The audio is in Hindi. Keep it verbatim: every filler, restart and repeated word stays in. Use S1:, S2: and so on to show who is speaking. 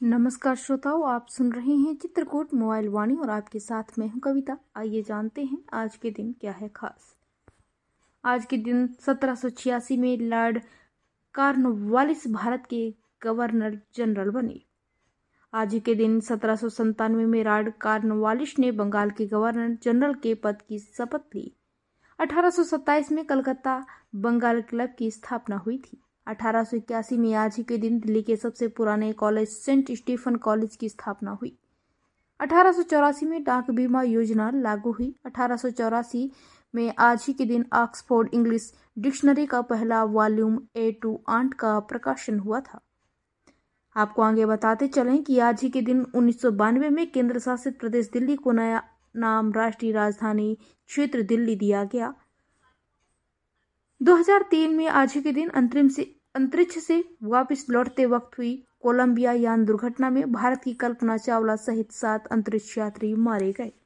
S1: नमस्कार श्रोताओं, आप सुन रहे हैं चित्रकूट मोबाइल वाणी और आपके साथ मैं हूं कविता। आइए जानते हैं आज के दिन क्या है खास। आज के दिन सत्रह सौ छियासी में लॉर्ड कॉर्नवालिस भारत के गवर्नर जनरल बने। आज के दिन सत्रह सौ संतानवे में लॉर्ड कॉर्नवालिस ने बंगाल के गवर्नर जनरल के पद की शपथ ली। अठारह सौ सत्ताईस में कलकत्ता बंगाल क्लब की स्थापना हुई थी। अठारह सौ इक्यासी में आज ही के दिन दिल्ली के सबसे पुराने कॉलेज सेंट स्टीफन कॉलेज की स्थापना हुई। अठारह सौ चौरासी में डाक बीमा योजना लागू हुई। अठारह सौ चौरासी में आज ही के दिन ऑक्सफोर्ड इंग्लिश डिक्शनरी का पहला वॉल्यूम ए टू आंट का प्रकाशन हुआ था। आपको आगे बताते चलें कि आज ही के दिन उन्नीस सौ बानवे में केंद्र शासित प्रदेश दिल्ली को नया नाम राष्ट्रीय राजधानी क्षेत्र दिल्ली दिया गया। दो हज़ार तीन में आज ही के दिन अंतरिम से अंतरिक्ष से वापस लौटते वक्त हुई कोलंबिया यान दुर्घटना में भारत की कल्पना चावला सहित सात अंतरिक्ष यात्री मारे गए।